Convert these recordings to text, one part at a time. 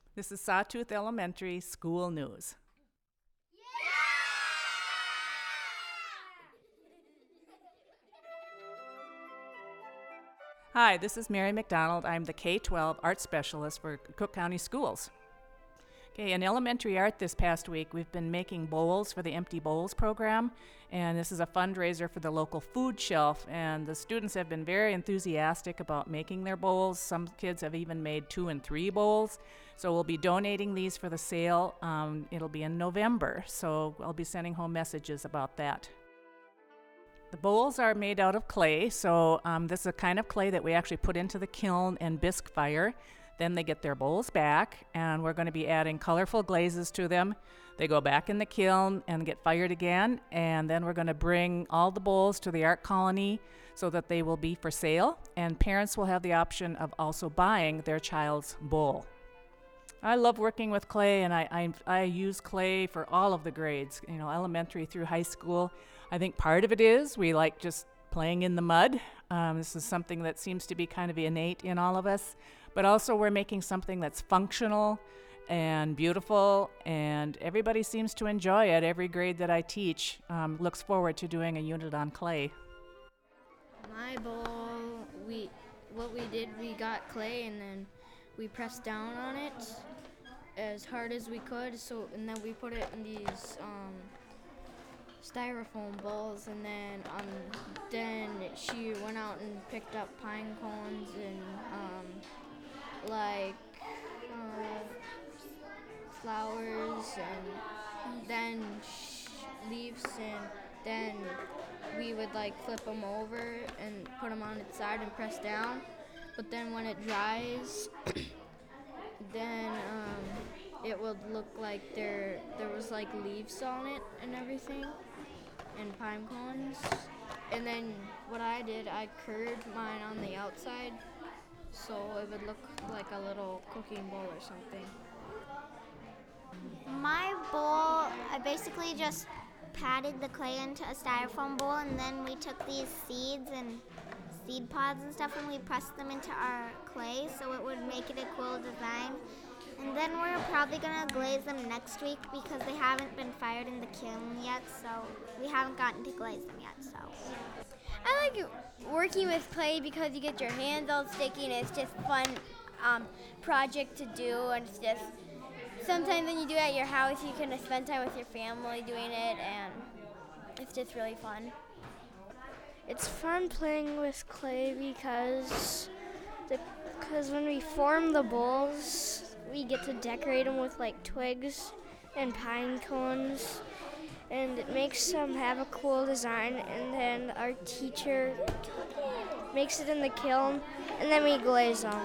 This is Sawtooth Elementary School News. Hi, this is Mary McDonald. I'm the K-12 art specialist for Cook County Schools. Okay, in elementary art this past week, we've been making bowls for the Empty Bowls program, and this is a fundraiser for the local food shelf, and the students have been very enthusiastic about making their bowls. Some kids have even made 2 and 3 bowls, so we'll be donating these for the sale. It'll be in November, so I'll be sending home messages about that. The bowls are made out of clay, so this is a kind of clay that we actually put into the kiln and bisque fire. Then they get their bowls back, and we're going to be adding colorful glazes to them. They go back in the kiln and get fired again, and then we're going to bring all the bowls to the art colony so that they will be for sale, and parents will have the option of also buying their child's bowl. I love working with clay, and I use clay for all of the grades, elementary through high school. I think part of it is we like just playing in the mud. This is something that seems to be kind of innate in all of us. But also we're making something that's functional and beautiful, and everybody seems to enjoy it. Every grade that I teach looks forward to doing a unit on clay. My bowl, what we did, we got clay and then we pressed down on it as hard as we could. And then we put it in these styrofoam bowls, and then she went out and picked up pine cones and flowers and then leaves, and then we would flip them over and put them on its side and press down. But then when it dries, then it would look like there was leaves on it and everything, and pine cones. And then what I did, I curved mine on the outside so it would look like a little cooking bowl or something. My bowl, I basically just patted the clay into a styrofoam bowl, and then we took these seeds and seed pods and stuff, and we pressed them into our clay so it would make it a cool design. And then we're probably going to glaze them next week because they haven't been fired in the kiln yet, so we haven't gotten to glaze them yet. So I like working with clay because you get your hands all sticky, and it's just fun project to do, and it's just sometimes when you do it at your house, you can spend time with your family doing it, and it's just really fun. It's fun playing with clay because when we form the bowls, we get to decorate them with twigs and pine cones, and it makes them have a cool design. And then our teacher makes it in the kiln, and then we glaze them.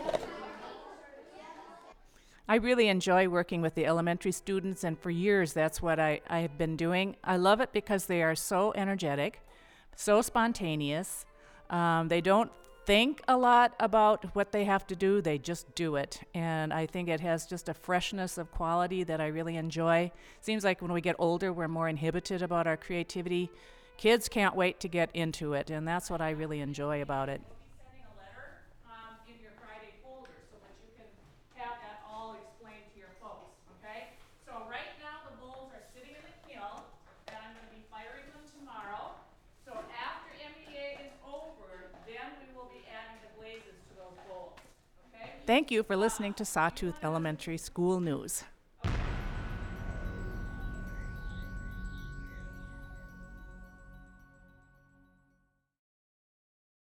I really enjoy working with the elementary students, and for years that's what I have been doing. I love it because they are so energetic, so spontaneous. They don't think a lot about what they have to do, they just do it. And I think it has just a freshness of quality that I really enjoy. Seems like when we get older, we're more inhibited about our creativity. Kids can't wait to get into it, and that's what I really enjoy about it. Sending a letter in your Friday folder so that you can have that all explained to your folks, okay? So right now the bowls are sitting in the kiln, and I'm going to be firing them tomorrow. So after MEA is over, then we will be adding the glazes to those bowls, okay? Thank you for listening to Sawtooth Elementary School News.